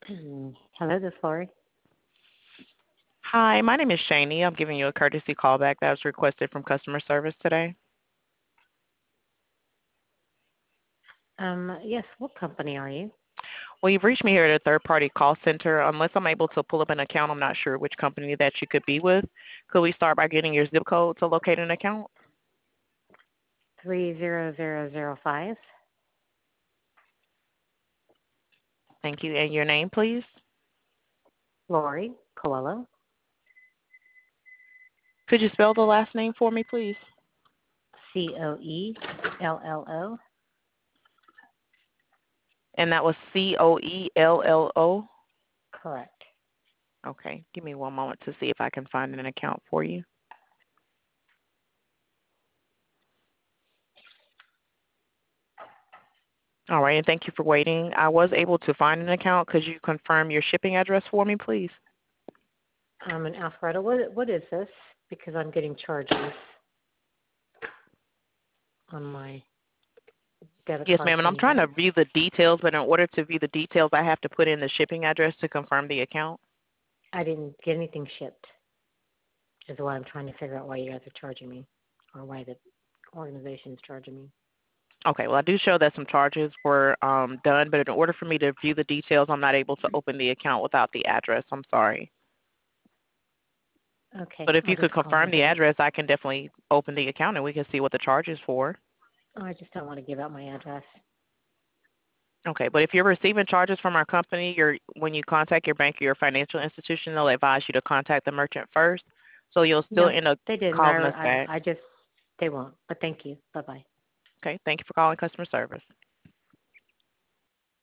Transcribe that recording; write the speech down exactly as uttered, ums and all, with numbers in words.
Hello, this is Lori. Hi, my name is Shani. I'm giving you a courtesy callback that was requested from customer service today. Um, yes, what company are you? Well, you've reached me here at a third party call center. Unless I'm able to pull up an account, I'm not sure which company that you could be with. Could we start by getting your zip code to locate an account? Three zero zero zero five. Thank you. And your name, please? Lori Coelho. Could you spell the last name for me, please? C O E L L O. And that was C O E L L O? Correct. Okay, give me one moment to see if I can find an account for you. All right, and thank you for waiting. I was able to find an account. Could you confirm your shipping address for me, please? I'm in Alpharetta. What what is this? Because I'm getting charges on my debit Yes, card ma'am, and I'm from you trying guys. to view the details, but in order to view the details, I have to put in the shipping address to confirm the account. I didn't get anything shipped, which is why I'm trying to figure out why you guys are charging me, or why the organization is charging me. Okay, well, I do show that some charges were um, done, but in order for me to view the details, I'm not able to open the account without the address. I'm sorry. Okay, But if I'll you could just call in confirm a the different. address, I can definitely open the account and we can see what the charge is for. Oh, I just don't want to give out my address. Okay, but if you're receiving charges from our company, you're, when you contact your bank or your financial institution, they'll advise you to contact the merchant first. So you'll still No, end up they didn't. calling us I back. I, I just they won't. But thank you. Bye bye. Okay, thank you for calling customer service.